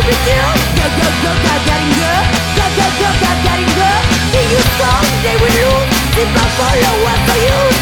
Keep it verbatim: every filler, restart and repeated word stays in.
big deal. Go, go, go, Gagarin, go. Go, go, go, Gagarin, go. See you strong, they will lose. Simple follow what's the use.